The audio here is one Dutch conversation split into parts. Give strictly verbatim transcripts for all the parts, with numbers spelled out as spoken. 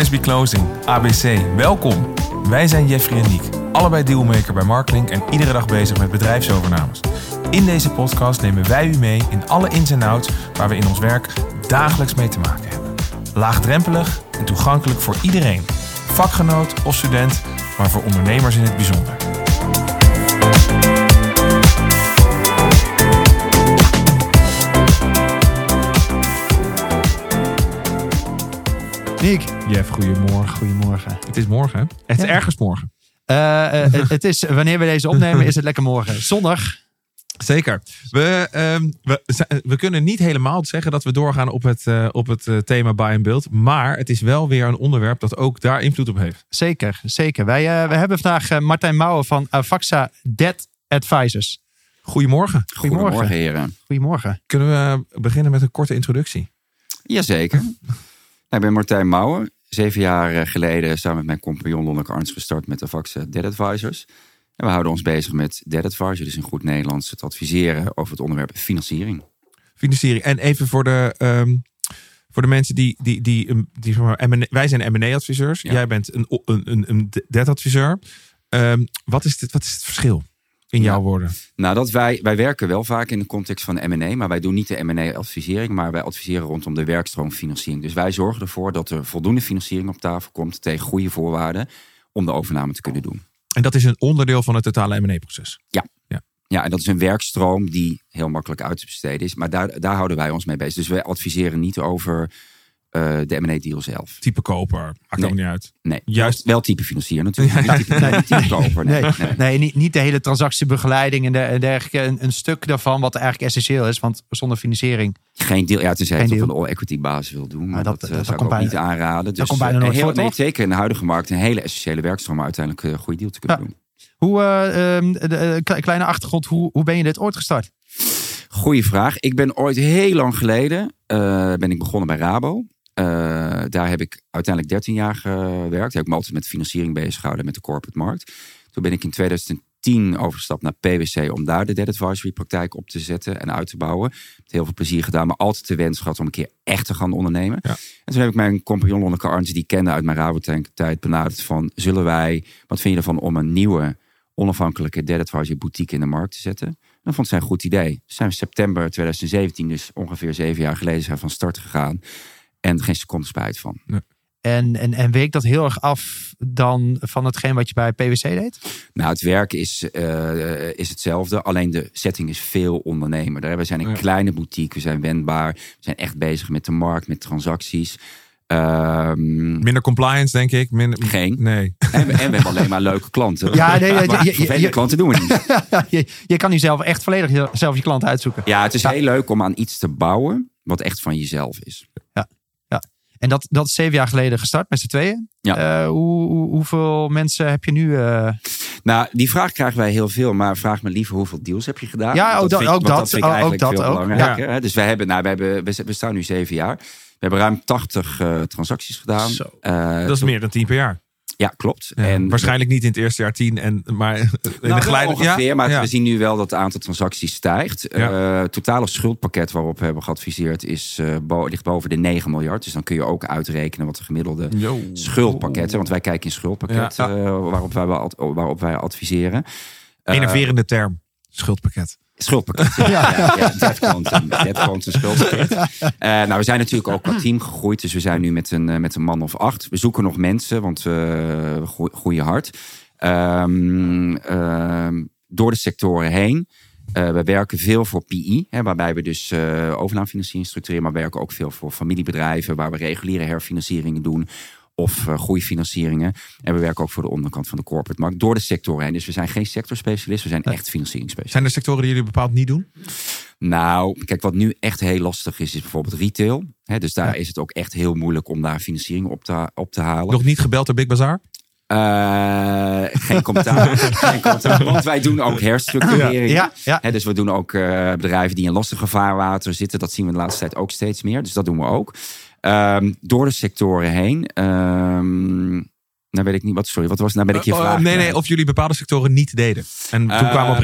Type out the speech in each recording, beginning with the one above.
Must Be Closing, A B C, welkom. Wij zijn Jeffrey en Niek, allebei dealmaker bij Marklink en iedere dag bezig met bedrijfsovernames. In deze podcast nemen wij u mee in alle ins en outs waar we in ons werk dagelijks mee te maken hebben. Laagdrempelig en toegankelijk voor iedereen. Vakgenoot of student, maar voor ondernemers in het bijzonder. Niek. Jeff, goedemorgen. Goedemorgen. Het is morgen, hè? Het is Ja. ergens morgen. Uh, uh, het is, wanneer we deze opnemen, is het lekker morgen. Zondag. Zeker. We, um, we, we kunnen niet helemaal zeggen dat we doorgaan op het, uh, op het uh, thema buy and build. Maar het is wel weer een onderwerp dat ook daar invloed op heeft. Zeker, zeker. Wij uh, we hebben vandaag uh, Martijn Mouwen van Avaxa Debt Advisors. Goedemorgen. Goedemorgen. Goedemorgen, heren. Goedemorgen. Kunnen we beginnen met een korte introductie? Jazeker. Ik ben Martijn Mouwen. Zeven jaar geleden samen met mijn compagnon Lonneke Arns gestart met Avaxa Debt Advisors. En we houden ons bezig met debt advisor, dus in goed Nederlands het adviseren over het onderwerp financiering. Financiering. En even voor de, um, voor de mensen die, die, die, die, die zeg maar, M en A, wij zijn M en A-adviseurs. Ja. Jij bent een, een, een, een debt-adviseur. Um, wat, is dit, wat is het verschil in jouw ja. woorden? Nou, dat wij, wij werken wel vaak in de context van M en A, maar wij doen niet de M en A-advisering, maar wij adviseren rondom de werkstroomfinanciering. Dus wij zorgen ervoor dat er voldoende financiering op tafel komt tegen goede voorwaarden om de overname te kunnen doen. En dat is een onderdeel van het totale M en A-proces? Ja. ja. Ja, en dat is een werkstroom die heel makkelijk uit te besteden is. Maar daar, daar houden wij ons mee bezig. Dus wij adviseren niet over uh, de M en A-deal zelf. Type koper, maakt nee. ook niet uit. Nee, juist wel type financier natuurlijk. Ja. Niet type, nee, niet type koper. Nee, Nee, nee. nee niet, niet de hele transactiebegeleiding en, de, en dergelijke. Een, een stuk daarvan wat eigenlijk essentieel is. Want zonder financiering... Geen deal. Ja, tenzij je Geen het op deal. een all-equity basis wil doen. Maar Maar dat, dat- dat, dat zou komt ik ook bijna- niet aanraden. Dus komt bijna nooit heel, voor, nee, toch? zeker in de huidige markt een hele essentiële werkstroom om uiteindelijk een goede deal te kunnen Ja. doen. Hoe, uh, um, de, de, kle- kleine achtergrond, hoe, hoe ben je dit ooit gestart? Goeie vraag. Ik ben ooit heel lang geleden uh, ben ik begonnen bij Rabo. Uh, daar heb ik uiteindelijk dertien jaar gewerkt. Heb ik me altijd met financiering bezig gehouden met de corporate markt. Toen ben ik in twintig tien overgestapt naar P W C om daar de debt advisory praktijk op te zetten en uit te bouwen. Met heel veel plezier gedaan, maar altijd de wens gehad om een keer echt te gaan ondernemen. Ja. En toen heb ik mijn compagnon Lonneke Arns, die kende uit mijn Rabo-tijd, benaderd van, zullen wij, wat vind je ervan om een nieuwe onafhankelijke debt advisory boutique in de markt te zetten? Dat vond zij een goed idee. Dus zijn we september twintig zeventien, dus ongeveer zeven jaar geleden, zijn we van start gegaan. En geen seconde spijt van. Nee. En, en, en week dat heel erg af dan van hetgeen wat je bij P W C deed? Nou, het werk is, uh, is hetzelfde. Alleen de setting is veel ondernemerder. We zijn een Ja. kleine boutique. We zijn wendbaar. We zijn echt bezig met de markt, met transacties. Um, Minder compliance, denk ik. Minder, Geen. Nee. en, we, en we hebben alleen maar leuke klanten. Ja, nee, maar je- je- vervelende je- klanten doen we niet. je, je kan nu zelf echt volledig je- zelf je klanten uitzoeken. Ja, het is Ja. heel leuk om aan iets te bouwen wat echt van jezelf is. En dat, dat is zeven jaar geleden gestart met z'n tweeën. Ja. Uh, hoe, hoe, hoeveel mensen heb je nu? Uh... Nou, die vraag krijgen wij heel veel. Maar vraag me liever hoeveel deals heb je gedaan? Ja, Want ook dat- vind ik- ook want dat. vind ik Ook eigenlijk dat veel ook. belangrijker. hè. Dus wij hebben, nou, wij hebben, we we staan nu zeven jaar. We hebben ruim tachtig uh, transacties gedaan. Zo. Uh, Dat is meer dan tien per jaar. Ja, klopt. Ja, en waarschijnlijk niet in het eerste jaar tien. En, maar in Nou, de wel geleide... ongeveer, ja? maar Ja. we zien nu wel dat het aantal transacties stijgt. Ja. Uh, het totale schuldpakket waarop we hebben geadviseerd is, uh, bo- ligt boven de negen miljard. Dus dan kun je ook uitrekenen wat de gemiddelde Yo. schuldpakketten, want wij kijken in schuldpakket Ja. uh, waarop, wij, wel ad- waarop wij adviseren. Uh, Enerverende term. Schuldpakket. Schuldpakket. Ja, ja, ja, debt quantum, debt quantum schuldpakket. Uh, nou, we zijn natuurlijk ook qua team gegroeid. Dus we zijn nu met een, uh, met een man of acht. We zoeken nog mensen, want uh, we groe- groeien hard. Um, um, door de sectoren heen. Uh, we werken veel voor P I, hè, waarbij we dus uh, overnamefinanciering structureren. Maar we werken ook veel voor familiebedrijven, waar we reguliere herfinancieringen doen. Of uh, groeifinancieringen. En we werken ook voor de onderkant van de corporate markt. Door de sectoren heen. Dus we zijn geen sectorspecialist, we zijn echt financieringsspecialist. Zijn er sectoren die jullie bepaald niet doen? Nou, kijk, wat nu echt heel lastig is, is bijvoorbeeld retail. He, dus daar Ja. is het ook echt heel moeilijk om daar financiering op te, op te halen. Nog niet gebeld door Big Bazaar? Uh, geen commentaar. geen commentaar. Want wij doen ook herstructurering. Ja, ja. He, dus we doen ook uh, bedrijven die in lastige vaarwater zitten. Dat zien we de laatste tijd ook steeds meer. Dus dat doen we ook. Um, door de sectoren heen. Um, nou weet ik niet wat. Sorry, wat was nou ben ik je Uh, vraag? uh, nee, nee, of jullie bepaalde sectoren niet deden. En toen Uh, kwamen we op retail.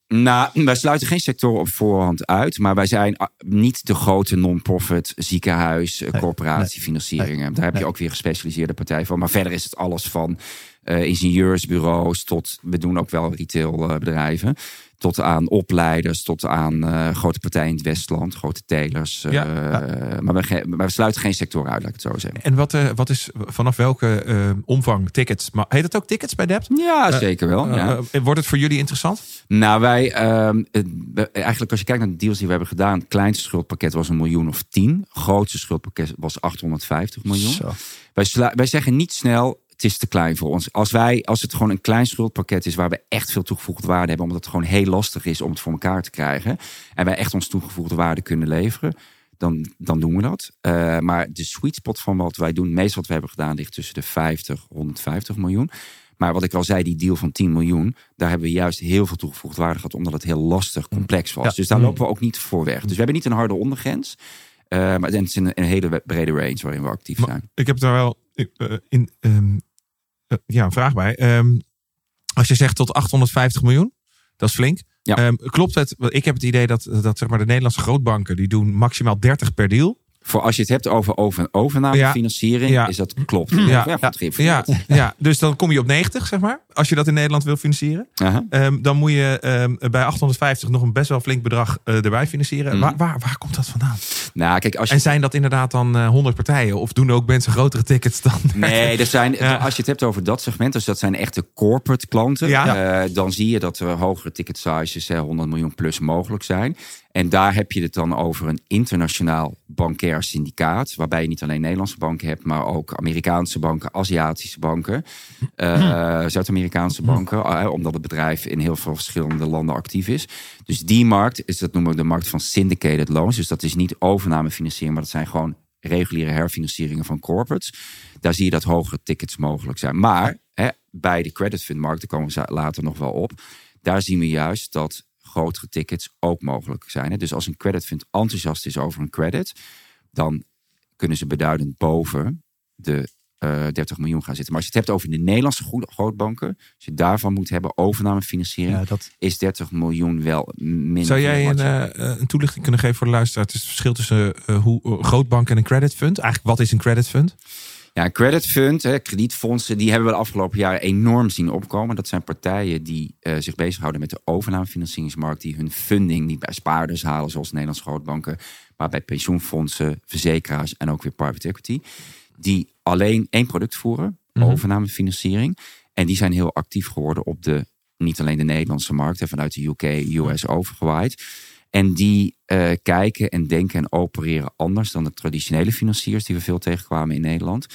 Nou, wij sluiten geen sectoren op voorhand uit. Maar wij zijn niet de grote non-profit ziekenhuis, nee, corporatiefinancieringen. Nee, Daar heb je nee. ook weer gespecialiseerde partijen van. Maar verder is het alles van uh, ingenieursbureaus tot, we doen ook wel retailbedrijven. Tot aan opleiders, tot aan uh, grote partijen in het Westland, grote telers. Uh, ja, ja. Maar, we, maar we sluiten geen sector uit, laat ik het zo zeggen. En wat, uh, wat is vanaf welke uh, omvang tickets? Maar heet het ook tickets bij Dept? Ja, uh, zeker wel. Uh, ja. uh, wordt het voor jullie interessant? Nou, wij, uh, eigenlijk als je kijkt naar de deals die we hebben gedaan, het kleinste schuldpakket was een miljoen of tien. Het grootste schuldpakket was achthonderdvijftig miljoen. Zo. Wij, slu- wij zeggen niet snel, het is te klein voor ons. Als wij, als het gewoon een klein schuldpakket is waar we echt veel toegevoegde waarde hebben, omdat het gewoon heel lastig is om het voor elkaar te krijgen, en wij echt ons toegevoegde waarde kunnen leveren, dan, dan doen we dat. Uh, maar de sweet spot van wat wij doen, meestal wat we hebben gedaan, ligt tussen de vijftig, honderdvijftig miljoen. Maar wat ik al zei, die deal van tien miljoen, daar hebben we juist heel veel toegevoegde waarde gehad, omdat het heel lastig, complex was. Ja. Dus daar lopen we ook niet voor weg. Dus we hebben niet een harde ondergrens, uh, maar het is een, een hele brede range waarin we actief zijn. Maar ik heb daar wel uh, in... Um... Uh, ja, een vraag bij. Um, als je zegt tot achthonderdvijftig miljoen, dat is flink. Ja. Um, klopt het? Ik heb het idee dat, dat zeg maar, de Nederlandse grootbanken, die doen maximaal dertig per deal. Voor als je het hebt over, over overnamefinanciering, ja. is dat klopt. Ja. Ja. Ja. Ja. Ja, dus dan kom je op negentig, zeg maar. Als je dat in Nederland wil financieren. Um, dan moet je um, bij achthonderdvijftig nog een best wel flink bedrag uh, erbij financieren. Mm. Waar, waar, waar komt dat vandaan? Nou, kijk, als je... En zijn dat inderdaad dan uh, honderd partijen? Of doen ook mensen grotere tickets dan? Nee, er zijn, ja. als je het hebt over dat segment, dus dat zijn echte corporate klanten. Ja. Uh, dan zie je dat er hogere ticket sizes, honderd miljoen plus mogelijk zijn. En daar heb je het dan over een internationaal bankair syndicaat. Waarbij je niet alleen Nederlandse banken hebt, maar ook Amerikaanse banken, Aziatische banken, uh, Zuid-Amerikaanse banken. Uh, omdat het bedrijf in heel veel verschillende landen actief is. Dus die markt, is, dat noemen we de markt van syndicated loans. Dus dat is niet overnamefinanciering, maar dat zijn gewoon reguliere herfinancieringen van corporates. Daar zie je dat hogere tickets mogelijk zijn. Maar hè, bij de creditfundmarkt, daar komen we later nog wel op. Daar zien we juist dat grotere tickets ook mogelijk zijn. Dus als een creditfund enthousiast is over een credit, dan kunnen ze beduidend boven de uh, dertig miljoen gaan zitten. Maar als je het hebt over de Nederlandse grootbanken, als je daarvan moet hebben overnamefinanciering, ja, dat... is dertig miljoen wel minder. Zou jij een, uh, een toelichting kunnen geven voor de luisteraar? Het is het verschil tussen uh, hoe uh, grootbank en een creditfund. Eigenlijk, wat is een creditfund? Ja, een creditfund, hè, kredietfondsen, die hebben we de afgelopen jaren enorm zien opkomen. Dat zijn partijen die uh, zich bezighouden met de overnamefinancieringsmarkt, die hun funding niet bij spaarders halen, zoals Nederlandse grootbanken, maar bij pensioenfondsen, verzekeraars en ook weer private equity. Die alleen één product voeren, mm-hmm. overnamefinanciering. En die zijn heel actief geworden op de, niet alleen de Nederlandse markt, hè, vanuit de U K, U S overgewaaid. En die uh, kijken en denken en opereren anders dan de traditionele financiers die we veel tegenkwamen in Nederland.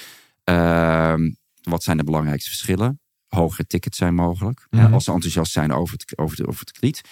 Uh, wat zijn de belangrijkste verschillen? Hogere tickets zijn mogelijk. Mm-hmm. Uh, als ze enthousiast zijn over het, over het, over het krediet.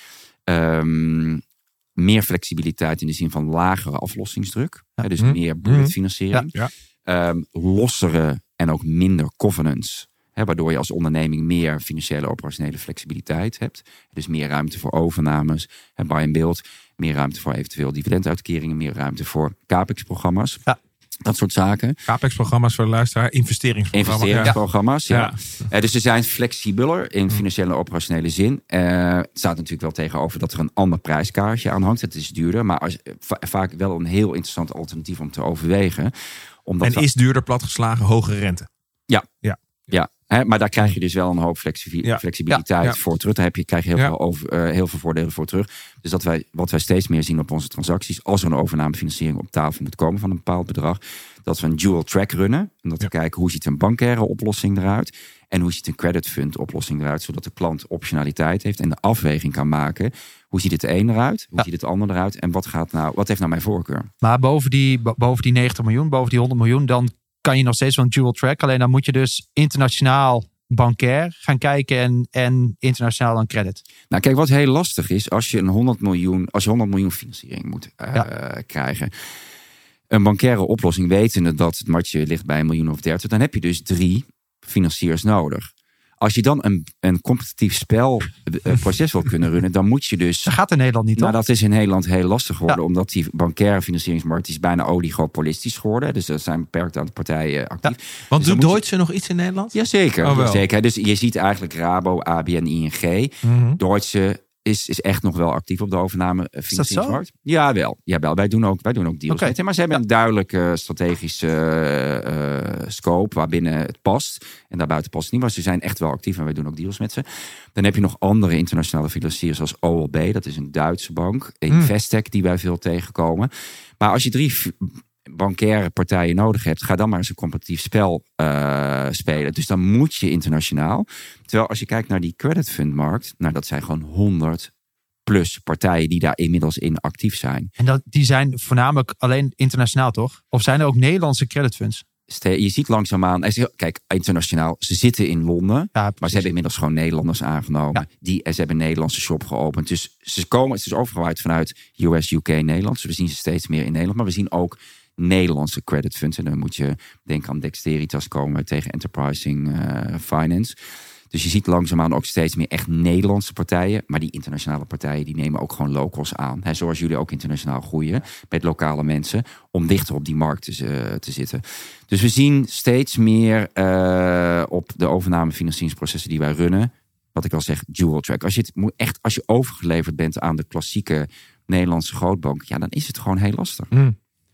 Um, meer flexibiliteit in de zin van lagere aflossingsdruk. Ja. Uh, dus mm-hmm. meer bulletfinanciering. Ja. Ja. Um, lossere en ook minder covenants. Hè, waardoor je als onderneming meer financiële operationele flexibiliteit hebt. Dus meer ruimte voor overnames, buy and build. Meer ruimte voor eventueel dividenduitkeringen. Meer ruimte voor capex-programma's. Ja. Dat soort zaken. Capex-programma's voor de luisteraar. Investeringsprogramma's. Investeringsprogramma's, ja. ja. ja. Uh, dus ze zijn flexibeler in financiële en operationele zin. Uh, het staat natuurlijk wel tegenover dat er een ander prijskaartje aan hangt. Het is duurder, maar als, va- vaak wel een heel interessant alternatief om te overwegen. Omdat en va- is duurder platgeslagen hogere rente? Ja. Ja. Ja, hè, maar daar krijg je dus wel een hoop flexi- ja. flexibiliteit ja, ja. voor terug. Daar heb je, krijg je heel, ja. veel over, uh, heel veel voordelen voor terug. Dus dat wij, wat wij steeds meer zien op onze transacties, als er een overnamefinanciering op tafel moet komen van een bepaald bedrag, dat we een dual track runnen. En dat we ja. kijken hoe ziet een bankaire oplossing eruit en hoe ziet een credit fund oplossing eruit, zodat de klant optionaliteit heeft en de afweging kan maken. Hoe ziet het een eruit? Hoe ja. ziet het ander eruit? En wat, gaat nou, wat heeft nou mijn voorkeur? Maar boven die, boven die negentig miljoen, boven die honderd miljoen, dan kan je nog steeds wel een dual track. Alleen dan moet je dus internationaal bankair gaan kijken en, en internationaal dan credit. Nou kijk, wat heel lastig is, als je een honderd miljoen, als je honderd miljoen financiering moet uh, ja. krijgen. Een bankaire oplossing, wetende dat het matje ligt bij een miljoen of dertig, dan heb je dus drie financiers nodig. Als je dan een, een competitief spelproces wil kunnen runnen, dan moet je dus... Dat gaat in Nederland niet, Nou, toch? dat is in Nederland heel lastig geworden, ja. omdat die bankaire financieringsmarkt is bijna oligopolistisch geworden. Dus er zijn beperkt aantal partijen actief. Ja. Want dus doet Deutsche je... nog iets in Nederland? Jazeker. Oh, zeker. Dus je ziet eigenlijk Rabo, A B N, I N G. Mm-hmm. Deutsche is, is echt nog wel actief op de overname uh, financieringsmarkt. Ja, wel. Jawel, wij doen ook, wij doen ook deals okay. met hen. Maar ze hebben ja. een duidelijke strategische uh, uh, scope waarbinnen het past. En daarbuiten past het niet. Maar ze zijn echt wel actief en wij doen ook deals met ze. Dan heb je nog andere internationale financiers zoals O L B. Dat is een Duitse bank. Investec hmm. die wij veel tegenkomen. Maar als je drie bankaire partijen nodig hebt, ga dan maar eens een competitief spel uh, spelen. Dus dan moet je internationaal. Terwijl als je kijkt naar die credit fund markt, nou dat zijn gewoon honderd plus partijen die daar inmiddels in actief zijn. En dat, die zijn voornamelijk alleen internationaal, toch? Of zijn er ook Nederlandse credit funds? Je ziet langzaamaan, kijk, internationaal, ze zitten in Londen, ja, maar ze hebben inmiddels gewoon Nederlanders aangenomen. Ja. Die, en ze hebben een Nederlandse shop geopend. Dus ze komen, het is overgewaaid vanuit U S, U K, Nederland. Dus we zien ze steeds meer in Nederland, maar we zien ook Nederlandse credit funds. En dan moet je denken aan Dexteritas komen tegen Enterprising uh, Finance. Dus je ziet langzaamaan ook steeds meer echt Nederlandse partijen. Maar die internationale partijen die nemen ook gewoon locals aan. He, zoals jullie ook internationaal groeien met lokale mensen. Om dichter op die markt te, uh, te zitten. Dus we zien steeds meer uh, op de overname financieringsprocessen die wij runnen. Wat ik al zeg, dual track. Als je, het, echt, als je overgeleverd bent aan de klassieke Nederlandse grootbank. Ja, dan is het gewoon heel lastig. Mm.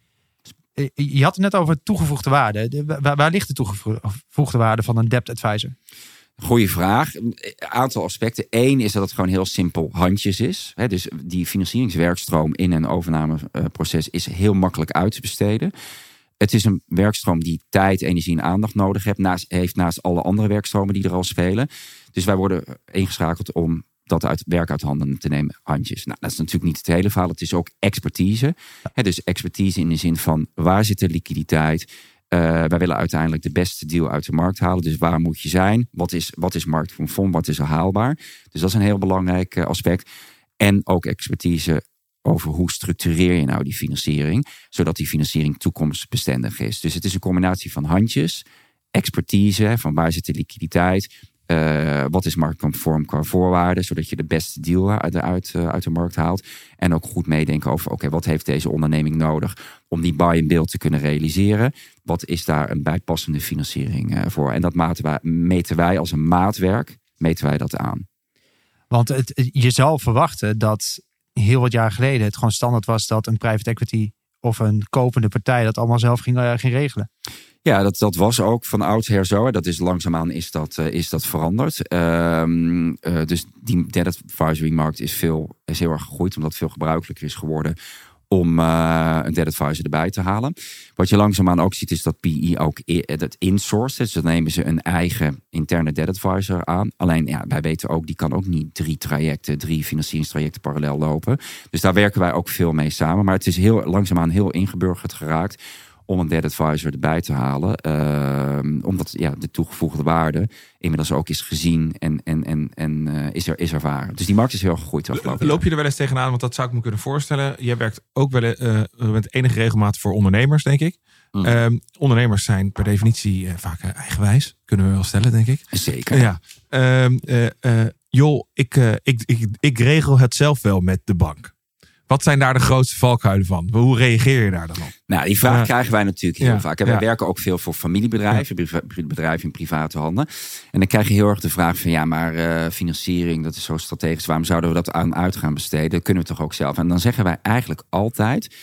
Je had het net over toegevoegde waarde. Waar, waar ligt de toegevoegde waarde van een debt advisor? Goeie vraag. Een aantal aspecten. Eén is dat het gewoon heel simpel handjes is. He, dus die financieringswerkstroom in een overnameproces is heel makkelijk uit te besteden. Het is een werkstroom die tijd, energie en aandacht nodig heeft. Naast, heeft naast alle andere werkstromen die er al spelen. Dus wij worden ingeschakeld om dat uit werk uit handen te nemen, handjes. Nou, dat is natuurlijk niet het hele verhaal. Het is ook expertise. He, dus expertise in de zin van waar zit de liquiditeit? Uh, wij willen uiteindelijk de beste deal uit de markt halen. Dus waar moet je zijn? Wat is, wat is marktconform? Wat is er haalbaar? Dus dat is een heel belangrijk uh, aspect. En ook expertise over hoe structureer je nou die financiering, zodat die financiering toekomstbestendig is. Dus het is een combinatie van handjes, expertise, van waar zit de liquiditeit, uh, wat is marktconform qua voorwaarden, zodat je de beste deal uit, uh, uit de markt haalt. En ook goed meedenken over, oké, okay, wat heeft deze onderneming nodig om die buy-and-build te kunnen realiseren? Wat is daar een bijpassende financiering uh, voor? En dat meten wij, meten wij als een maatwerk, meten wij dat aan. Want het, je zou verwachten dat heel wat jaar geleden het gewoon standaard was dat een private equity of een kopende partij dat allemaal zelf ging, uh, ging regelen. Ja, dat, dat was ook van oudsher zo. Dat is langzaamaan is dat, uh, is dat veranderd. Um, uh, dus die debt advisory markt is, veel, is heel erg gegroeid, omdat het veel gebruikelijker is geworden om uh, een debt advisor erbij te halen. Wat je langzaamaan ook ziet is dat P E ook dat insourced. Dus dan nemen ze een eigen interne debt advisor aan. Alleen ja, wij weten ook, die kan ook niet drie trajecten, drie financieringstrajecten parallel lopen. Dus daar werken wij ook veel mee samen. Maar het is heel langzaamaan heel ingeburgerd geraakt om een debt advisor erbij te halen. Uh, omdat ja, de toegevoegde waarde inmiddels ook is gezien en, en, en, en uh, is, er, is ervaren. Dus die markt is heel gegroeid. Loop je er wel eens tegenaan? Want dat zou ik me kunnen voorstellen. Jij werkt ook wel uh, met enige regelmaat voor ondernemers, denk ik. Mm. Uh, ondernemers zijn per definitie uh, vaak uh, eigenwijs. Kunnen we wel stellen, denk ik. Zeker. Ja. Uh, uh, uh, joh, ik, uh, ik, ik, ik regel het zelf wel met de bank. Wat zijn daar de grootste valkuilen van? Hoe reageer je daar dan op? Nou, die vraag uh, krijgen wij natuurlijk heel ja, vaak. En wij ja. werken ook veel voor familiebedrijven, ja. bedrijven in private handen. En dan krijg je heel erg de vraag van ja, maar uh, financiering, dat is zo strategisch. Waarom zouden we dat aan uit gaan besteden? Dat kunnen we toch ook zelf? En dan zeggen wij eigenlijk altijd,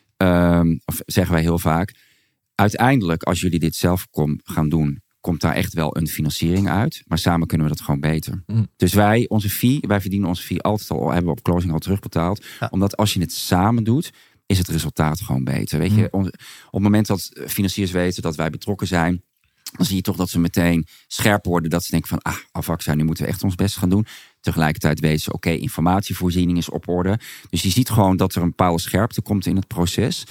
um, of zeggen wij heel vaak, uiteindelijk als jullie dit zelf kom, gaan doen, komt daar echt wel een financiering uit. Maar samen kunnen we dat gewoon beter. Mm. Dus wij, onze fee, wij verdienen onze fee altijd al, hebben we op closing al terugbetaald. Ja. Omdat als je het samen doet, is het resultaat gewoon beter. Weet mm. je, on, op het moment dat financiers weten dat wij betrokken zijn, dan zie je toch dat ze meteen scherp worden. Dat ze denken van, ah, Avaxa, nu moeten we echt ons best gaan doen. Tegelijkertijd weten ze, oké, okay, informatievoorziening is op orde. Dus je ziet gewoon dat er een bepaalde scherpte komt in het proces.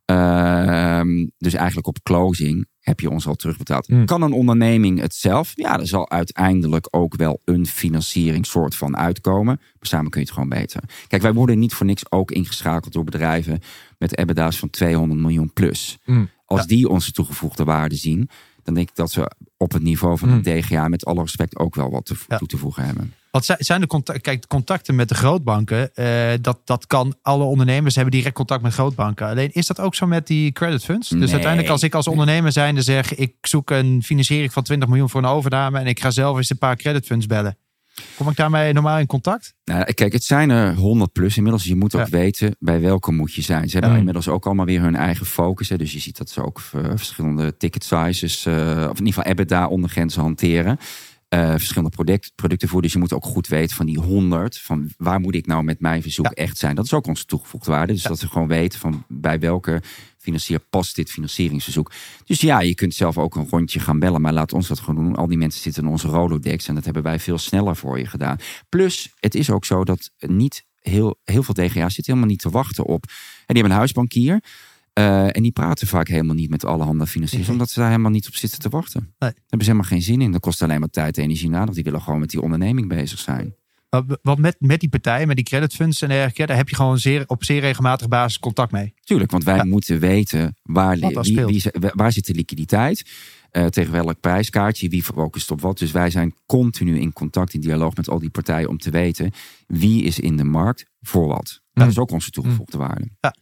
Uh, dus eigenlijk op closing heb je ons al terugbetaald. Mm. Kan een onderneming het zelf? Ja, er zal uiteindelijk ook wel een financieringssoort van uitkomen. Maar samen kun je het gewoon beter. Kijk, wij worden niet voor niks ook ingeschakeld door bedrijven met E B I T DA's van tweehonderd miljoen plus. Mm. Als ja. die onze toegevoegde waarde zien, dan denk ik dat we op het niveau van mm. de D G A met alle respect ook wel wat te, ja. toe te voegen hebben. Wat zijn de contacten? Kijk, contacten met de grootbanken, uh, dat, dat kan. Alle ondernemers hebben direct contact met grootbanken. Alleen is dat ook zo met die credit funds? Dus nee. uiteindelijk als ik als ondernemer zijnde zeg, ik zoek een financiering van twintig miljoen voor een overname en ik ga zelf eens een paar credit funds bellen. Kom ik daarmee normaal in contact? Nou, kijk, het zijn er honderd plus inmiddels. Je moet ook ja. weten bij welke moet je zijn. Ze hebben ja. inmiddels ook allemaal weer hun eigen focus. Hè. Dus je ziet dat ze ook uh, verschillende ticket sizes, uh, of in ieder geval EBITDA ondergrenzen hanteren. Uh, verschillende product, producten voor. Dus je moet ook goed weten van die honderd. Van waar moet ik nou met mijn verzoek ja. echt zijn? Dat is ook onze toegevoegde waarde. Dus ja. dat ze gewoon weten van bij welke financier past dit financieringsverzoek. Dus ja, je kunt zelf ook een rondje gaan bellen. Maar laat ons dat gewoon doen. Al die mensen zitten in onze Rolodex. En dat hebben wij veel sneller voor je gedaan. Plus, het is ook zo dat niet heel, heel veel D G A's zitten helemaal niet te wachten op. En die hebben een huisbankier. Uh, en die praten vaak helemaal niet met alle handen financiers. Nee. Omdat ze daar helemaal niet op zitten te wachten. Nee. Daar hebben ze helemaal geen zin in. Dat kost alleen maar tijd en energie na. Want die willen gewoon met die onderneming bezig zijn. Want met, met die partijen, met die creditfunds en dergelijke, daar heb je gewoon zeer, op zeer regelmatige basis contact mee. Tuurlijk, want wij ja. moeten weten waar, wie, wie, waar zit de liquiditeit. Uh, tegen welk prijskaartje, wie focust op wat. Dus wij zijn continu in contact, in dialoog met al die partijen om te weten wie is in de markt voor wat. Mm. Dat is ook onze toegevoegde mm. waarde. Ja.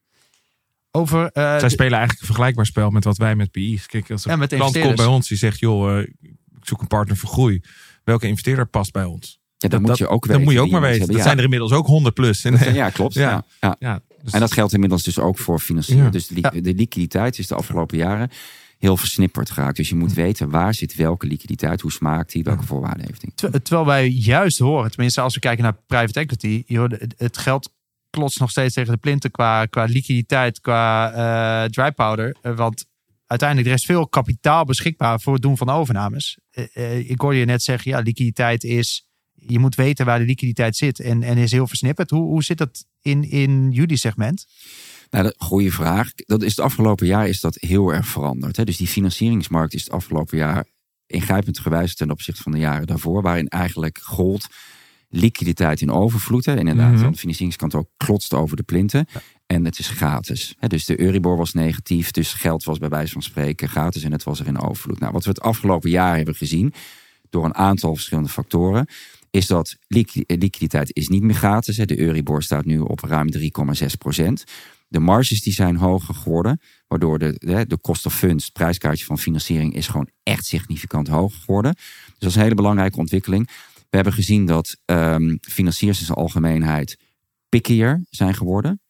Over, uh, Zij spelen eigenlijk een vergelijkbaar spel met wat wij met P I's. Kijk, als een ja, klant komt bij ons die zegt, joh, uh, ik zoek een partner voor groei. Welke investeerder past bij ons? Ja, dat, dat moet je ook weten. Dat moet je ook maar weten. Dat ja. zijn er inmiddels ook honderd plus. Dat zijn, ja, klopt. Ja. Ja. Ja, dus en dat geldt inmiddels dus ook voor financieren. Ja. Dus de, li- de liquiditeit is de afgelopen jaren heel versnipperd geraakt. Dus je moet weten waar zit welke liquiditeit, hoe smaakt die, welke voorwaarden heeft die. Terwijl wij juist horen, tenminste als we kijken naar private equity, het, het geld klotst nog steeds tegen de plinten qua, qua liquiditeit, qua uh, dry powder. Uh, want uiteindelijk er is veel kapitaal beschikbaar voor het doen van overnames. Uh, uh, ik hoorde je net zeggen, ja, liquiditeit is, je moet weten waar de liquiditeit zit en, en is heel versnipperd. Hoe, hoe zit dat in, in jullie segment? Nou, dat, goeie vraag. Dat is het afgelopen jaar is dat heel erg veranderd. Hè? Dus die financieringsmarkt is het afgelopen jaar ingrijpend gewijzigd ten opzichte van de jaren daarvoor, waarin eigenlijk gold liquiditeit in overvloed. Hè? Inderdaad, mm-hmm. aan de financieringskant ook klotst over de plinten. Ja. En het is gratis. Hè? Dus de Euribor was negatief. Dus geld was bij wijze van spreken gratis en het was er in overvloed. Nou, wat we het afgelopen jaar hebben gezien, door een aantal verschillende factoren, is dat liquiditeit is niet meer gratis. Hè? De Euribor staat nu op ruim drie komma zes procent. De marges die zijn hoger geworden, waardoor de, de, de cost of funds, het prijskaartje van financiering, is gewoon echt significant hoger geworden. Dus dat is een hele belangrijke ontwikkeling. We hebben gezien dat um, financiers in zijn algemeenheid pickier zijn geworden.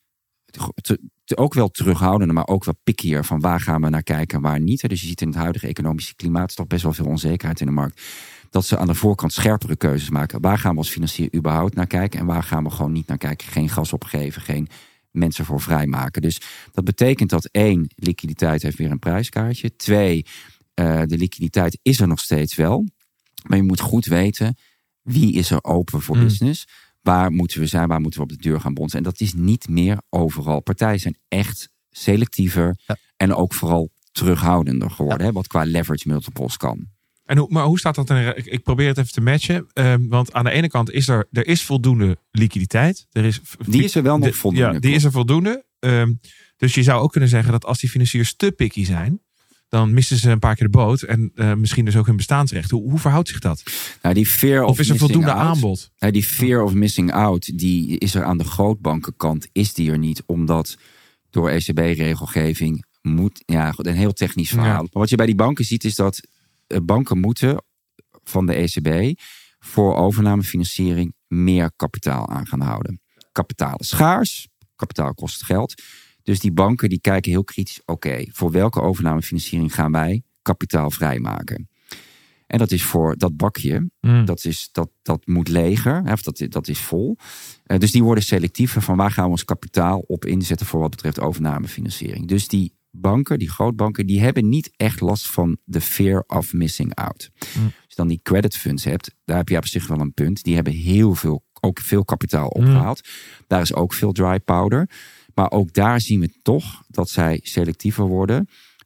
Te, te, ook wel terughoudender, maar ook wel pickier van waar gaan we naar kijken en waar niet. Dus je ziet in het huidige economische klimaat toch best wel veel onzekerheid in de markt. Dat ze aan de voorkant scherpere keuzes maken. Waar gaan we als financier überhaupt naar kijken en waar gaan we gewoon niet naar kijken. Geen gas opgeven, geen mensen voor vrijmaken. Dus dat betekent dat één, liquiditeit heeft weer een prijskaartje. Twee, uh, de liquiditeit is er nog steeds wel. Maar je moet goed weten, wie is er open voor mm. business? Waar moeten we zijn? Waar moeten we op de deur gaan bonzen? En dat is niet meer overal. Partijen zijn echt selectiever ja. en ook vooral terughoudender geworden. Ja. Hè, wat qua leverage multiples kan. En hoe, maar hoe staat dat? In, ik, ik probeer het even te matchen. Um, want aan de ene kant is er, er is voldoende liquiditeit. Er is, die is er wel nog voldoende. Ja, die klopt. is er voldoende. Um, dus je zou ook kunnen zeggen dat als die financiers te picky zijn, dan missen ze een paar keer de boot en uh, misschien dus ook hun bestaansrecht. Hoe, hoe verhoudt zich dat? Nou, die fear of, of is er voldoende out, aanbod? Nou, die fear of missing out, die is er aan de grootbankenkant, is die er niet. Omdat door E C B-regelgeving moet, ja, een heel technisch verhaal. Ja. Maar wat je bij die banken ziet is dat banken moeten van de E C B voor overnamefinanciering meer kapitaal aan gaan houden. Kapitaal is schaars, kapitaal kost geld. Dus die banken die kijken heel kritisch, oké, okay, voor welke overnamefinanciering gaan wij kapitaal vrijmaken? En dat is voor dat bakje, mm. dat, is, dat, dat moet leger, of dat, dat is vol. Uh, dus die worden selectiever van waar gaan we ons kapitaal op inzetten voor wat betreft overnamefinanciering. Dus die banken, die grootbanken, die hebben niet echt last van de fear of missing out. Mm. Als je dan die credit funds hebt, daar heb je op zich wel een punt. Die hebben heel veel, ook veel kapitaal opgehaald. Mm. Daar is ook veel dry powder. Maar ook daar zien we toch dat zij selectiever worden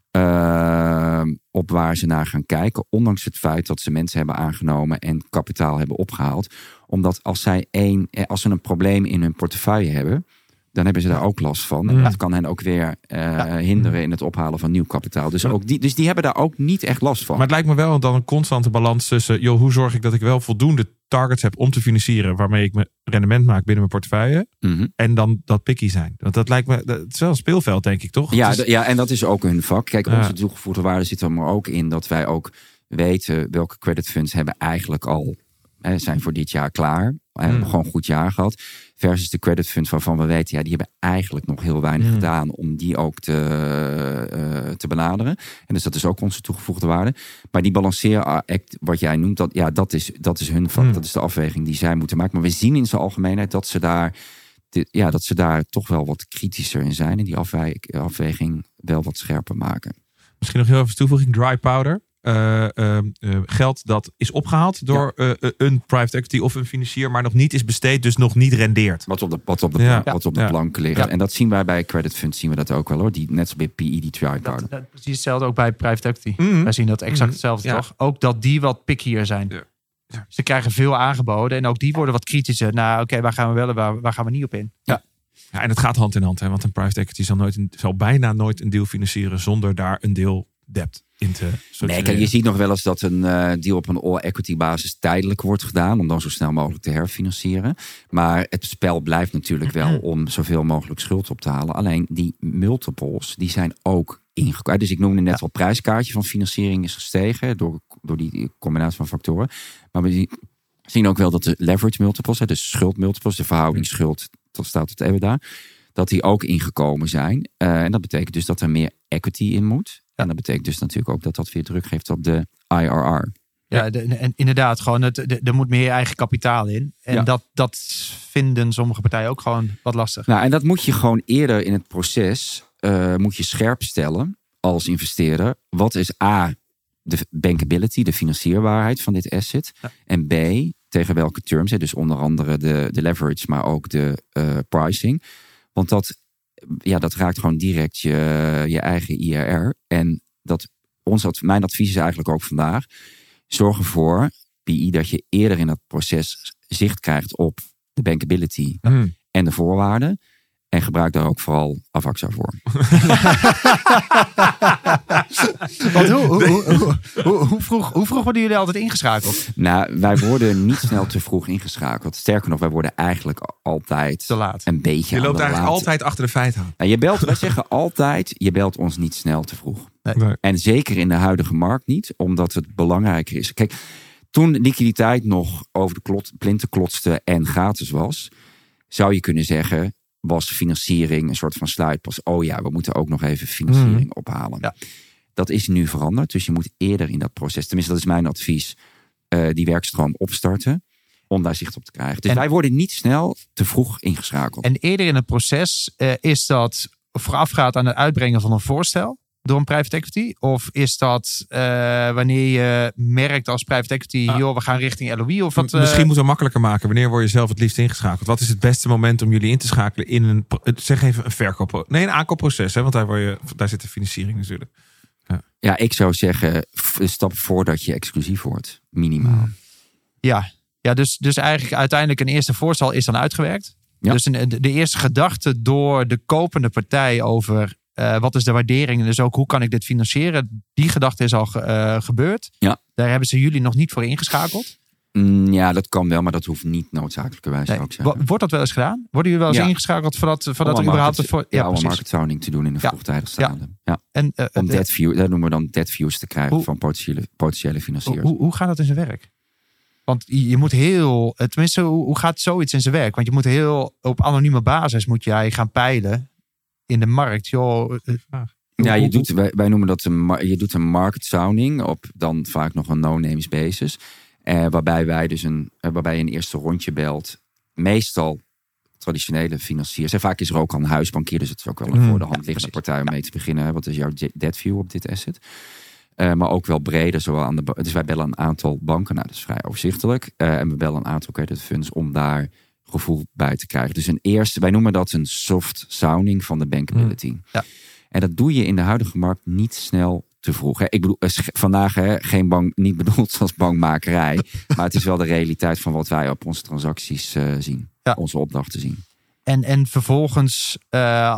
uh, op waar ze naar gaan kijken. Ondanks het feit dat ze mensen hebben aangenomen en kapitaal hebben opgehaald. Omdat als zij één, als ze een probleem in hun portefeuille hebben, dan hebben ze daar ook last van. En dat kan hen ook weer uh, ja. hinderen in het ophalen van nieuw kapitaal. Dus, ook die, dus die hebben daar ook niet echt last van. Maar het lijkt me wel dan een constante balans tussen, joh, hoe zorg ik dat ik wel voldoende targets heb om te financieren waarmee ik mijn rendement maak binnen mijn portefeuille. Mm-hmm. En dan dat picky zijn. Want dat lijkt me, dat is wel een speelveld, denk ik, toch? Ja, is... d- ja en dat is ook hun vak. Kijk, onze ja. toegevoegde waarde zit er maar ook in dat wij ook weten welke credit funds hebben eigenlijk al hè, zijn voor dit jaar klaar. We hebben Mm. gewoon een goed jaar gehad. Versus de credit funds waarvan we weten, ja, die hebben eigenlijk nog heel weinig Mm. gedaan om die ook te, uh, te benaderen. En dus dat is ook onze toegevoegde waarde. Maar die balanceeract, wat jij noemt, dat, ja, dat, is, dat is hun vak. Mm. Dat is de afweging die zij moeten maken. Maar we zien in zijn algemeenheid dat ze daar, de, ja, dat ze daar toch wel wat kritischer in zijn. En die afwe- afweging wel wat scherper maken. Misschien nog heel even toevoeging. Dry powder. Uh, uh, uh, geld dat is opgehaald door ja. uh, een private equity of een financier, maar nog niet is besteed, dus nog niet rendeert. Wat op de, wat op de, ja. plank, wat op de ja. plank ligt. Ja. En dat zien wij bij credit funds, zien we dat ook wel hoor. Die, net zoals bij P E, die dry powder. Dat, dat, precies hetzelfde ook bij private equity. Mm-hmm. Wij zien dat exact hetzelfde ja. toch? Ook dat die wat pickier zijn. Ja. Ja. Ze krijgen veel aangeboden en ook die worden wat kritischer. Nou oké, okay, waar gaan we wel en waar, waar gaan we niet op in? Ja. Ja, en het gaat hand in hand, hè, want een private equity zal, nooit een, zal bijna nooit een deal financieren zonder daar een deel debt in te Nee, kijk, je ziet nog wel eens dat een uh, deal op een all-equity basis tijdelijk wordt gedaan om dan zo snel mogelijk te herfinancieren. Maar het spel blijft natuurlijk wel om zoveel mogelijk schuld op te halen. Alleen die multiples, die zijn ook ingekomen. Dus ik noemde net al, prijskaartje van financiering is gestegen door, door die combinatie van factoren. Maar we zien ook wel dat de leverage multiples, dus schuldmultiples, de verhouding schuld tot staat tot EBITDA, dat die ook ingekomen zijn. Uh, en dat betekent dus dat er meer equity in moet. En dat betekent dus natuurlijk ook dat dat weer druk geeft op de I R R. Ja, de, en inderdaad, gewoon het, de, er moet meer eigen kapitaal in. En ja. dat, dat vinden sommige partijen ook gewoon wat lastig. Nou, en dat moet je gewoon eerder in het proces uh, moet je scherp stellen als investeerder. Wat is A, de bankability, de financierbaarheid van dit asset. Ja. En B, tegen welke terms, dus onder andere de, de leverage, maar ook de uh, pricing. Want dat, ja, dat raakt gewoon direct je, je eigen I R R. En dat, ons, mijn advies is eigenlijk ook vandaag, zorg ervoor, P I, dat je eerder in het proces zicht krijgt op de bankability mm. en de voorwaarden. En gebruik daar ook vooral Avaxa voor. Want hoe, hoe, hoe, hoe, hoe, vroeg, hoe vroeg worden jullie altijd ingeschakeld? Nou, wij worden niet snel te vroeg ingeschakeld. Sterker nog, wij worden eigenlijk altijd te laat. Een beetje. Je loopt eigenlijk laat. altijd achter de feiten aan. Nou, je belt, wij zeggen altijd, je belt ons niet snel te vroeg. Nee. Nee. En zeker in de huidige markt niet, omdat het belangrijker is. Kijk, toen liquiditeit nog over de klot, plinten klotste en gratis was, zou je kunnen zeggen, was financiering een soort van sluitpas. Oh ja, we moeten ook nog even financiering mm. ophalen. Ja. Dat is nu veranderd. Dus je moet eerder in dat proces, tenminste dat is mijn advies, uh, die werkstroom opstarten om daar zicht op te krijgen. Dus en, wij worden niet snel te vroeg ingeschakeld. En eerder in het proces uh, is dat voorafgaat aan het uitbrengen van een voorstel door een private equity? Of is dat uh, wanneer je merkt als private equity, ah. joh, we gaan richting L O I? Of wat, uh... Misschien moeten we makkelijker maken. Wanneer word je zelf het liefst ingeschakeld? Wat is het beste moment om jullie in te schakelen in een, zeg even een verkoop, nee, een aankoopproces, hè? Want daar, word je, daar zit de financiering natuurlijk. Ja. ja, ik zou zeggen, stap voordat je exclusief wordt, minimaal. Hmm. Ja, ja dus, dus eigenlijk uiteindelijk een eerste voorstel is dan uitgewerkt. Ja. Dus een, de, de eerste gedachte door de kopende partij over Uh, wat is de waardering en dus ook hoe kan ik dit financieren? Die gedachte is al uh, gebeurd. Ja. Daar hebben ze jullie nog niet voor ingeschakeld. Mm, ja, dat kan wel, maar dat hoeft niet noodzakelijkerwijs nee. ook zeggen. Wordt dat wel eens gedaan? Worden jullie wel eens ja. ingeschakeld voordat, voordat er überhaupt het voor... Ja, ja om market sounding te doen in de ja. vroegtijdig stadium. Ja. Ja. En, uh, om uh, debt view, dat noemen we dan debt views te krijgen hoe, van potentiële, potentiële financiers. Hoe, hoe gaat dat in zijn werk? Want je moet heel, tenminste, hoe gaat zoiets in zijn werk? Want je moet heel op anonieme basis moet jij gaan peilen in de markt, joh. Ja, je doet, wij, wij noemen dat een, je doet een market sounding op dan vaak nog een no-names basis. Eh, waarbij wij dus een, eh, waarbij je een eerste rondje belt. Meestal traditionele financiers. En vaak is er ook al een huisbankier, dus het is ook wel een voor de hand liggende partij om mee te beginnen. Wat is jouw debt view op dit asset? Uh, maar ook wel breder. Zowel aan de, dus wij bellen een aantal banken. Nou, dat is vrij overzichtelijk. Uh, en we bellen een aantal credit funds om daar gevoel bij te krijgen. Dus een eerste, wij noemen dat een soft sounding van de bankability. Mm, ja. En dat doe je in de huidige markt niet snel te vroeg. Hè. Ik bedoel, vandaag hè, geen bank, niet bedoeld als bankmakerij. Maar het is wel de realiteit van wat wij op onze transacties uh, zien. Ja. Onze opdrachten zien. En, en vervolgens, uh, uh,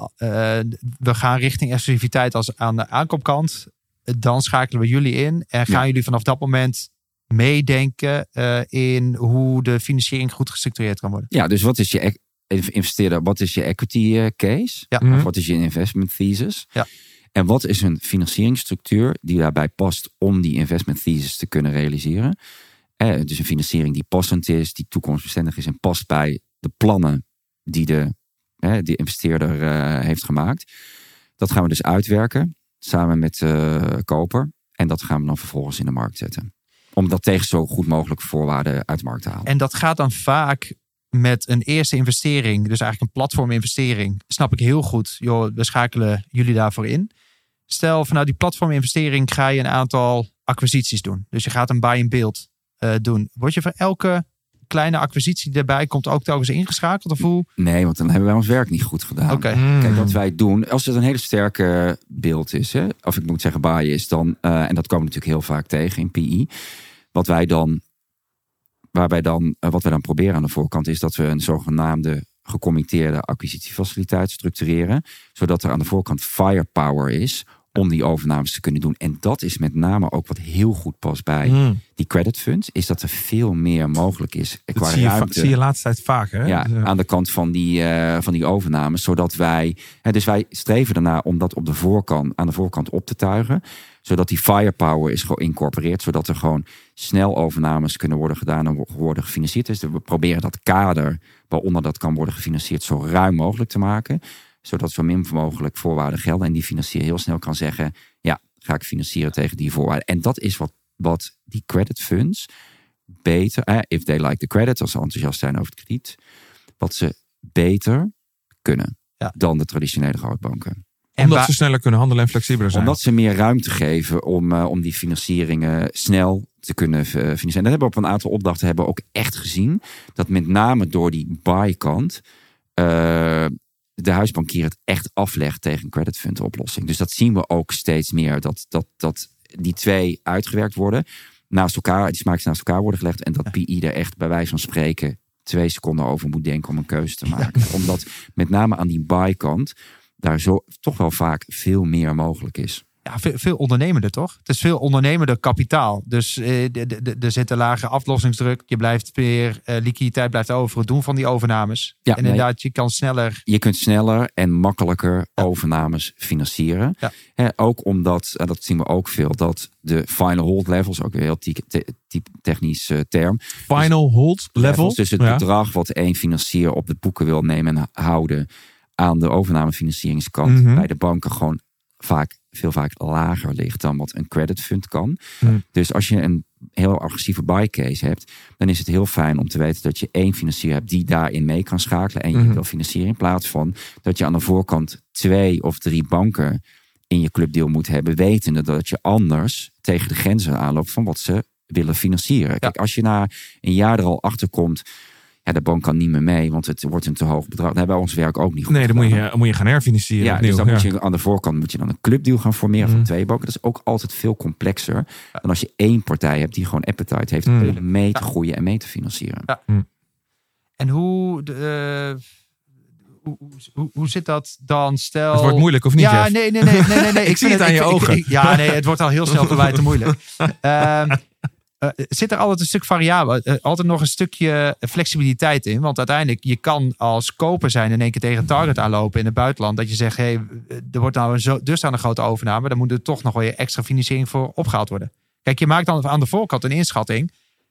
we gaan richting exclusiviteit als aan de aankoopkant. Dan schakelen we jullie in. En gaan ja. jullie vanaf dat moment meedenken uh, in hoe de financiering goed gestructureerd kan worden. Ja, dus wat is je investeerder? Wat is je equity case? Ja. Of wat is je investment thesis? Ja. En wat is een financieringsstructuur die daarbij past om die investment thesis te kunnen realiseren? hè, dus een financiering die passend is, die toekomstbestendig is en past bij de plannen die de, hè, de investeerder uh, heeft gemaakt. Dat gaan we dus uitwerken samen met de uh, koper. En dat gaan we dan vervolgens in de markt zetten. Om dat tegen zo goed mogelijk voorwaarden uit de markt te halen. En dat gaat dan vaak met een eerste investering, dus eigenlijk een platforminvestering. Snap ik heel goed. Joh, we schakelen jullie daarvoor in. Stel, vanuit die platforminvestering ga je een aantal acquisities doen. Dus je gaat een buy-and-build uh, doen. Word je voor elke kleine acquisitie die erbij komt ook telkens ingeschakeld? Of hoe? Nee, want dan hebben wij ons werk niet goed gedaan. Okay. Mm. Kijk, wat wij doen, als het een hele sterke beeld is, hè, of ik moet zeggen buy is, dan, uh, en dat komen we natuurlijk heel vaak tegen in P I. Wat wij dan, waar wij dan, uh, wat wij dan proberen aan de voorkant is dat we een zogenaamde gecommitteerde acquisitiefaciliteit structureren, zodat er aan de voorkant firepower is om die overnames te kunnen doen. En dat is met name ook wat heel goed past bij mm. die credit funds, is dat er veel meer mogelijk is qua dat zie je, ruimte. Va- zie je laatst tijd vaak, hè? Ja, dus, uh... aan de kant van die, uh, van die overnames, zodat wij, hè, dus wij streven ernaar om dat op de voorkant, aan de voorkant op te tuigen, zodat die firepower is geïncorporeerd, zodat er gewoon snel overnames kunnen worden gedaan en worden gefinancierd. Dus we proberen dat kader waaronder dat kan worden gefinancierd zo ruim mogelijk te maken, zodat zo min mogelijk voorwaarden gelden en die financier heel snel kan zeggen, ja, ga ik financieren tegen die voorwaarden. En dat is wat, wat die credit funds beter, eh, if they like the credit, als ze enthousiast zijn over het krediet, wat ze beter kunnen ja. dan de traditionele grootbanken. En Omdat waar... ze sneller kunnen handelen en flexibeler zijn. Omdat ze meer ruimte geven om, uh, om die financieringen snel te kunnen uh, financieren. En dat hebben we op een aantal opdrachten hebben we ook echt gezien, dat met name door die buy-kant uh, de huisbankier het echt aflegt tegen een credit fund oplossing. Dus dat zien we ook steeds meer. Dat, dat, dat die twee uitgewerkt worden. Naast elkaar, die smaaks naast elkaar worden gelegd. En dat P I er echt bij wijze van spreken twee seconden over moet denken om een keuze te maken. Ja. Omdat met name aan die buy-kant daar zo toch wel vaak veel meer mogelijk is. Ja, veel, veel ondernemender toch? Het is veel ondernemender kapitaal. Dus eh, er zit een lage aflossingsdruk. Je blijft weer, eh, liquiditeit blijft over voor het doen van die overnames. Ja, en inderdaad, nee. je kan sneller... Je kunt sneller en makkelijker ja. overnames financieren. Ja. He, ook omdat, en dat zien we ook veel, dat de final hold levels, ook een heel te, te, te, technisch uh, term. Final dus, hold level? Dus het ja. bedrag wat één financier op de boeken wil nemen en houden aan de overnamefinancieringskant mm-hmm. bij de banken gewoon vaak veel vaak lager ligt dan wat een credit fund kan. Hmm. Dus als je een heel agressieve buy case hebt, dan is het heel fijn om te weten dat je één financier hebt die daarin mee kan schakelen en je hmm. wil financieren, in plaats van dat je aan de voorkant twee of drie banken in je clubdeal moet hebben, wetende dat je anders tegen de grenzen aanloopt van wat ze willen financieren. Ja. Kijk, als je na een jaar er al achter komt, ja, de bank kan niet meer mee, want het wordt een te hoog bedrag. Dan hebben wij ons werk ook niet goed Nee, dan moet je, moet je gaan herfinancieren. Ja, opnieuw. dus dan ja. moet je aan de voorkant moet je dan een clubdeal gaan formeren mm. van twee banken. Dat is ook altijd veel complexer dan als je één partij hebt die gewoon appetite heeft mm. om mee te groeien en mee te financieren. Ja. Mm. En hoe, uh, hoe, hoe, hoe zit dat dan? Stel... Het wordt moeilijk, of niet, Ja, Jeff? nee, nee, nee. nee, nee, nee. ik, ik zie het aan je ik, ogen. Ik, ik, ja, nee, het wordt al heel snel voor mij te moeilijk. Uh, Uh, zit er altijd een stuk variabel, uh, altijd nog een stukje flexibiliteit in. Want uiteindelijk, je kan als koper zijn in één keer tegen target aanlopen in het buitenland. Dat je zegt, hé, hey, er wordt nou een zo, dus aan een grote overname. Dan moet er toch nog wel je extra financiering voor opgehaald worden. Kijk, je maakt dan aan de voorkant een inschatting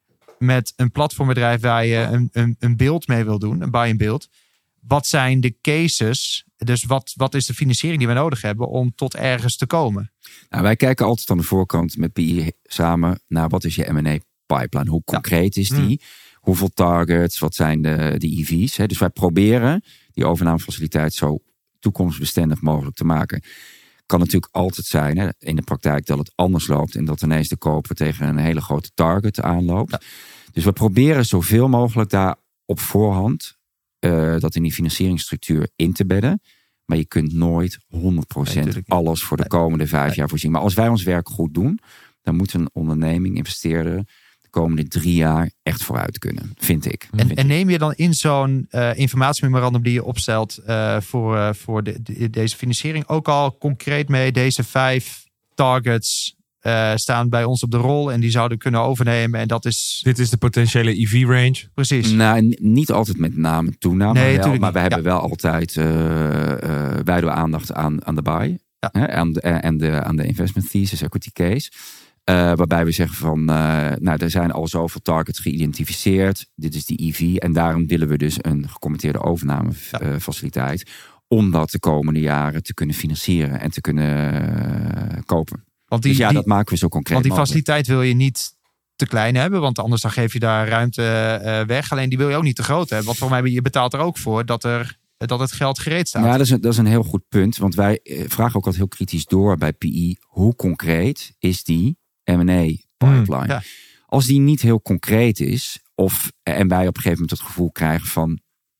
met een platformbedrijf waar je een, een, een beeld mee wil doen, een buy-and-build. Wat zijn de cases? Dus wat, wat is de financiering die we nodig hebben om tot ergens te komen? Nou, wij kijken altijd aan de voorkant met P I samen naar wat is je M en A pipeline? Hoe concreet ja. is die? Hmm. Hoeveel targets? Wat zijn de, de E V's? Hè? Dus wij proberen die overnamefaciliteit zo toekomstbestendig mogelijk te maken. Kan natuurlijk altijd zijn, hè, in de praktijk, dat het anders loopt en dat ineens de koper tegen een hele grote target aanloopt. Ja. Dus we proberen zoveel mogelijk daar op voorhand uh, dat in die financieringsstructuur in te bedden. Maar je kunt nooit honderd procent nee, alles voor de komende vijf nee. jaar voorzien. Maar als wij ons werk goed doen, dan moet een onderneming, investeerder, de komende drie jaar echt vooruit kunnen, vind ik. En, vind en neem je dan in zo'n uh, informatiememorandum die je opstelt uh, voor, uh, voor de, de, deze financiering ook al concreet mee, deze vijf targets uh, staan bij ons op de rol en die zouden kunnen overnemen en dat is... Dit is de potentiële E V-range? Precies. Nou, n- niet altijd met name toename, nee, wel, maar we hebben ja. wel altijd uh, uh, wijde aandacht aan, aan de buy. Ja. Hè, aan, de, en de, aan de investment thesis, equity case. waarbij we zeggen van, uh, nou, er zijn al zoveel targets geïdentificeerd. Dit is die E V. En daarom willen we dus een gecommitteerde overnamefaciliteit. Ja. Om dat de komende jaren te kunnen financieren en te kunnen uh, kopen. Want die, dus ja, die, dat maken we zo concreet Want die mogelijk. Faciliteit wil je niet te klein hebben. Want anders dan geef je daar ruimte uh, weg. Alleen die wil je ook niet te groot hebben. Want voor mij je betaalt er ook voor dat, er, dat het geld gereed staat. Ja, dat is, een, dat is een heel goed punt. Want wij vragen ook altijd heel kritisch door bij P I. Hoe concreet is die M en A pipeline? Hmm, ja. Als die niet heel concreet is. Of, en wij op een gegeven moment het gevoel krijgen van.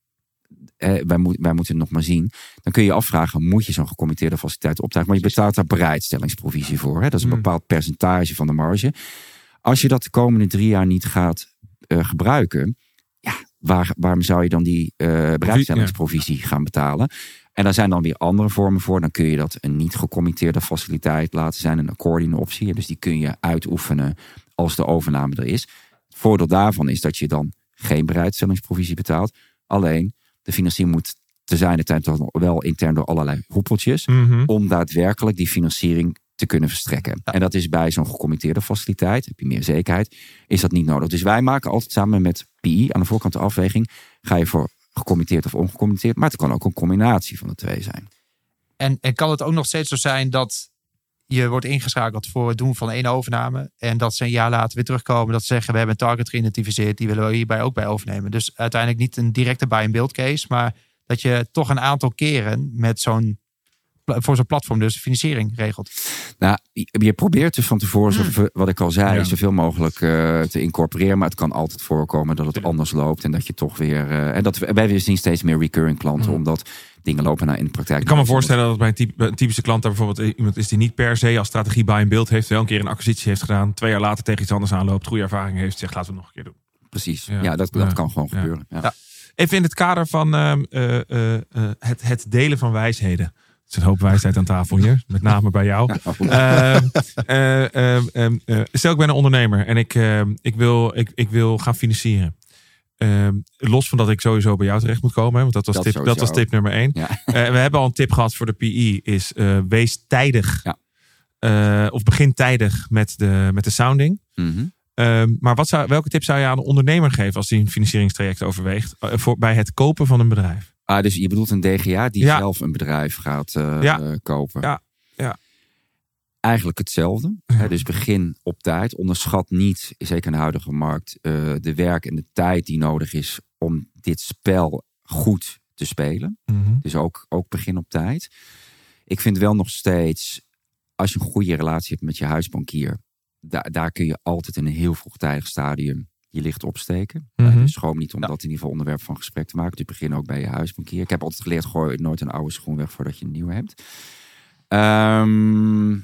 Eh, wij, moet, wij moeten het nog maar zien. Dan kun je je afvragen, moet je zo'n gecommitteerde faciliteit optuigen? Maar je betaalt daar bereidstellingsprovisie voor. Hè? Dat is een bepaald percentage van de marge. Als je dat de komende drie jaar niet gaat uh, gebruiken. Ja, waar, waarom zou je dan die uh, bereidstellingsprovisie gaan betalen? En daar zijn dan weer andere vormen voor. Dan kun je dat een niet gecommitteerde faciliteit laten zijn. Een accordion optie. Dus die kun je uitoefenen als de overname er is. Het voordeel daarvan is dat je dan geen bereidstellingsprovisie betaalt. Alleen de financiering moet te zijn de tijd wel intern door allerlei hoepeltjes. Mm-hmm. Om daadwerkelijk die financiering te kunnen verstrekken. Ja. En dat is bij zo'n gecommitteerde faciliteit, heb je meer zekerheid, is dat niet nodig. Dus wij maken altijd samen met P I aan de voorkant de afweging. Ga je voor gecommitteerd of ongecommitteerd? Maar het kan ook een combinatie van de twee zijn. En, en kan het ook nog steeds zo zijn dat je wordt ingeschakeld voor het doen van één overname en dat ze een jaar later weer terugkomen dat ze zeggen we hebben een target geïdentificeerd, die willen we hierbij ook bij overnemen. Dus uiteindelijk niet een directe buy-and-build case, maar dat je toch een aantal keren met zo'n voor zo'n platform dus financiering regelt. Nou, je probeert dus van tevoren, mm. wat ik al zei, ja. zoveel mogelijk uh, te incorporeren. Maar het kan altijd voorkomen dat het anders loopt. En dat je toch weer... Uh, en dat wij zien steeds meer recurring klanten. Mm. Omdat dingen lopen nou in de praktijk. Ik kan me voorstellen dat bij een, type, een typische klant daar bijvoorbeeld iemand is die niet per se als strategie buy and build heeft. Wel een keer een acquisitie heeft gedaan. Twee jaar later tegen iets anders aanloopt. Goede ervaring heeft. Zegt laten we het nog een keer doen. Precies. Ja, ja dat, dat ja. kan gewoon ja. gebeuren. Ja. Ja. Even in het kader van uh, uh, uh, het, het delen van wijsheden. Er zit een hoop wijsheid aan tafel hier. Met name bij jou. Uh, uh, uh, uh, uh, stel ik ben een ondernemer. En ik, uh, ik, wil, ik, ik wil gaan financieren. Uh, los van dat ik sowieso bij jou terecht moet komen. Want dat was, dat tip, dat was tip nummer één. Ja. Uh, we hebben al een tip gehad voor de P I. Is uh, wees tijdig. Ja. Uh, of begin tijdig met de, met de sounding. Mm-hmm. Uh, maar wat zou, welke tip zou je aan een ondernemer geven als hij een financieringstraject overweegt? Uh, voor, bij het kopen van een bedrijf? Ah, dus je bedoelt een D G A die ja. zelf een bedrijf gaat uh, ja. uh, kopen. Ja. Ja. Eigenlijk hetzelfde. Ja. Hè, dus begin op tijd. Onderschat niet, zeker in de huidige markt, uh, de werk en de tijd die nodig is om dit spel goed te spelen. Mm-hmm. Dus ook, ook begin op tijd. Ik vind wel nog steeds, als je een goede relatie hebt met je huisbankier, da- daar kun je altijd in een heel vroegtijdig stadium je licht opsteken. Mm-hmm. Uh, dus schroom niet om ja. dat in ieder geval onderwerp van gesprek te maken. Dus begin ook bij je huisbankier. Ik heb altijd geleerd, gooi nooit een oude schoen weg voordat je een nieuwe hebt. Um,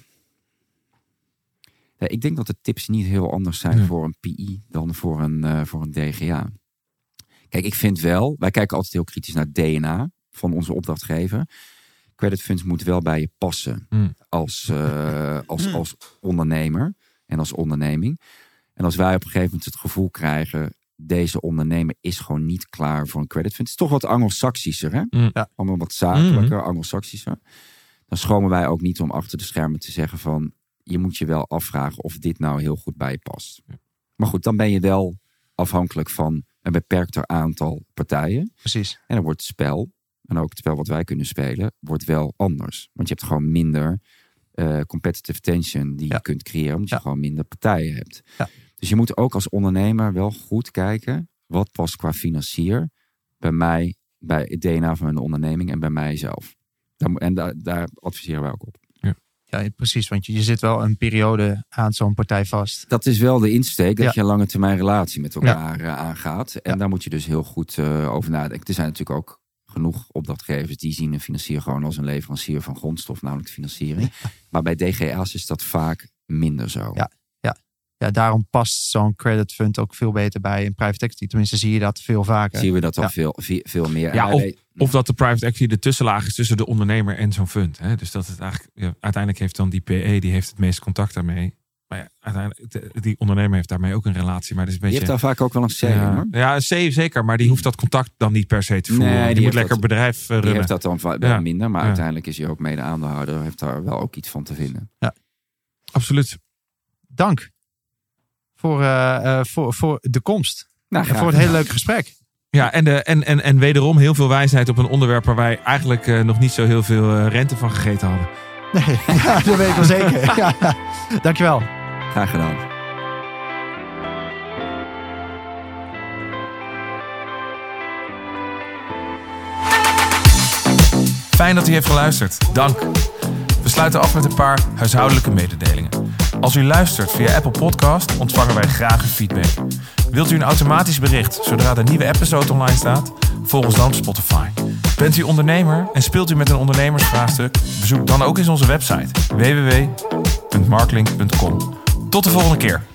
ja, ik denk dat de tips niet heel anders zijn ja. voor een P I dan voor een, uh, voor een D G A. Kijk, ik vind wel, wij kijken altijd heel kritisch naar het D N A van onze opdrachtgever. Credit funds moeten wel bij je passen mm. als, uh, als, als ondernemer en als onderneming. En als wij op een gegeven moment het gevoel krijgen, deze ondernemer is gewoon niet klaar voor een credit fund. Het is toch wat Anglo-Saxischer, hè? Mm. Ja. Allemaal wat zakelijker, mm. Anglo-Saxischer. Dan schromen wij ook niet om achter de schermen te zeggen van, je moet je wel afvragen of dit nou heel goed bij je past. Ja. Maar goed, dan ben je wel afhankelijk van een beperkter aantal partijen. Precies. En dan wordt het spel, en ook het spel wat wij kunnen spelen, wordt wel anders. Want je hebt gewoon minder uh, competitive tension die ja. je kunt creëren, omdat ja. je gewoon minder partijen hebt. Ja. Dus je moet ook als ondernemer wel goed kijken, wat past qua financier bij mij, bij het D N A van mijn onderneming en bij mijzelf. En daar, daar adviseren wij ook op. Ja, ja precies, want je, je zit wel een periode aan zo'n partij vast. Dat is wel de insteek, dat ja. je een lange termijn relatie met elkaar ja. aangaat. En ja. daar moet je dus heel goed uh, over nadenken. Er zijn natuurlijk ook genoeg opdrachtgevers die zien een financier gewoon als een leverancier van grondstof, namelijk de financiering. Ja. Maar bij D G A's is dat vaak minder zo. Ja. Ja, daarom past zo'n credit fund ook veel beter bij een private equity. Tenminste, zie je dat veel vaker. Zien we dat al ja. veel, veel, veel meer. Ja, of, of dat de private equity de tussenlaag is tussen de ondernemer en zo'n fund. Hè? Dus dat het eigenlijk, ja, uiteindelijk heeft dan die P E, die heeft het meest contact daarmee. Maar ja, uiteindelijk, die ondernemer heeft daarmee ook een relatie. Maar het is een beetje, die heeft daar vaak ook wel een C in, ja, hoor. Ja, een C zeker. Maar die hoeft dat contact dan niet per se te voeren. Nee, die, die moet lekker dat, bedrijf runnen. Die heeft dat dan wel ja. minder. Maar ja. uiteindelijk is hij ook mede aandeelhouder. Heeft daar wel ook iets van te vinden. Ja, absoluut. dank voor, uh, uh, voor, voor de komst. Nou, en voor het hele leuke gesprek. Ja, en, de, en, en, en wederom heel veel wijsheid op een onderwerp waar wij eigenlijk uh, nog niet zo heel veel uh, rente van gegeten hadden. Nee, ja, dat weet ik wel zeker. Ja, dankjewel. Graag gedaan. Fijn dat u heeft geluisterd. Dank. We sluiten af met een paar huishoudelijke mededelingen. Als u luistert via Apple Podcast, ontvangen wij graag uw feedback. Wilt u een automatisch bericht zodra de nieuwe episode online staat? Volg ons dan op Spotify. Bent u ondernemer en speelt u met een ondernemersvraagstuk? Bezoek dan ook eens onze website w w w punt marklink punt com. Tot de volgende keer.